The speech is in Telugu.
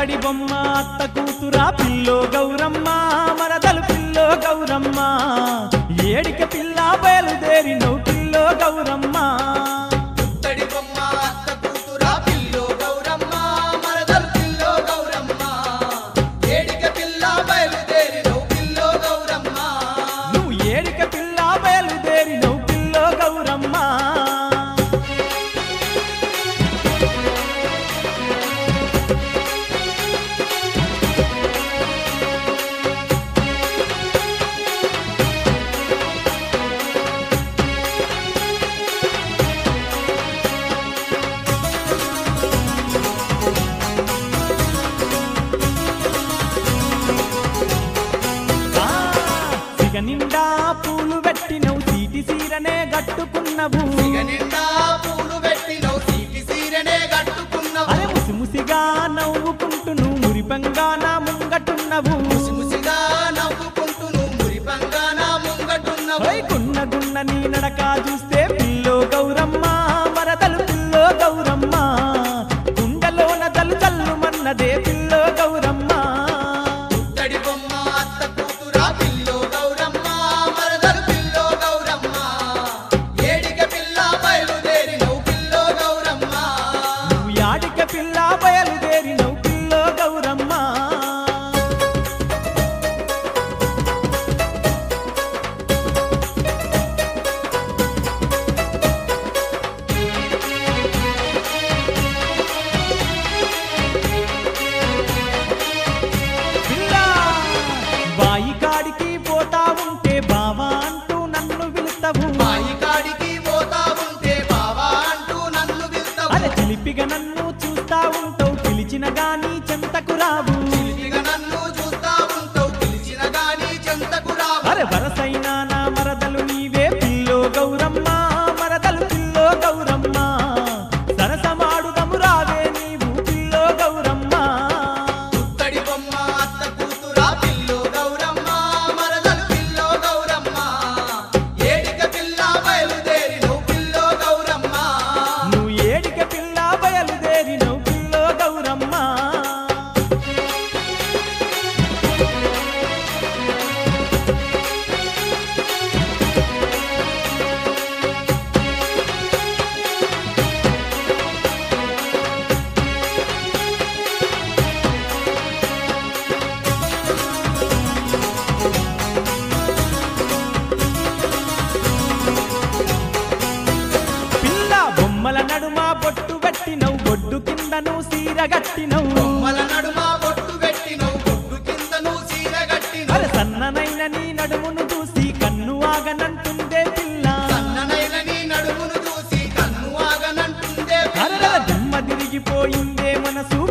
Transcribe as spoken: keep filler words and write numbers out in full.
పుత్తడి బొమ్మ అత్త కూతురా పిల్లో గౌరమ్మ మరదలు పిల్లో గౌరమ్మ ఏడిక పిల్ల బయలుదేరినవు పిల్లో గౌరమ్మ పుత్తడి బొమ్మ అత్త కూతురా పిల్లో గౌరమ్మ మరదలు పిల్లో గౌరమ్మ ఏడిక పిల్ల బయలుదేరినవు పిల్లో గౌరమ్మ నువ్వు ఏడిక పిల్ల బయలుదేరినవు పిల్లో గౌరమ్మ నిండా పూలు పెట్టినవు సీటి సీరనే గట్టుకున్నవు నిండా పూలు పెట్టినవు సీటి సీరనే గట్టుకున్నవు అరే ముసి ముసిగా నవ్వుకుంటూ నువ్వు మురిపంగా నా ముంగటున్నవు ముసిముసిగా నవ్వుకుంటూ నువ్వు మురిపంగా నా ముంగటున్నవు గున్న గున్న నీ నడక చూస్తే పిల్లో గౌరమ్మ మరదలు పిల్లో గౌరమ్మ గుండెలోన తల్లు తల్లు మన్నదే పిల్లో గౌరమ్మ పుత్తడి బొమ్మ అత్త కూతురా పిల్లో గౌరమ్మ మరదలు పిల్లో గౌరమ్మ ఏడిక పిల్ల బయలుదేరినవు పిల్లో గౌరమ్మ నువ్వు యాడిక పిల్ల బయలుదేరినవు పిల్లో గౌరమ్మ బాయి కాడికి పోతా ఉంటే బావా అంటూ నన్ను పిలుస్తావు బాయి కాడికి పోతా ఉంటే బావా అంటూ నన్ను పిలుస్తావు అరే చిలిపిగా నన్ను చూస్తా ఉంటావు పిలిచిన గాని చెంతకు రావు చిలిపిగా నన్ను చూస్తా ఉంటావు పిలిచిన గాని చెంతకు రావు అరే వరసైనా నా మరదలు నీవే పిల్లో గౌరమ్మ మరదలు పిల్లో గౌరమ్మ సరసమాడుదము రావే నీవు పిల్లో గౌరమ్మ పుత్తడి బొమ్మ అత్త కూతురా పిల్లో గౌరమ్మ మరదలు పిల్లో గౌరమ్మ ఏడిక పిల్ల బయలుదేరినవు పిల్లో గౌరమ్మ నువ్వు ఏడిక పిల్ల బయలుదేరినవు పిల్లో గౌరమ్మ పిల్ల బొమ్మల నడుమ బొట్టు పెట్టినవు బొడ్డు కిందను సీర గట్టినవు బొమ్మల నడుమ బొట్టు పెట్టినవు బొట్టు కింద నువ్వు చీర గట్టినవు అరే సన్ననైన నీ నడుమును చూసి కన్ను ఆగనంటుందే పిల్ల సన్ననైన నీ నడుమును చూసి కన్ను ఆగనంటుందే అరల దిమ్మ తిరిగిపోయిందే మనసు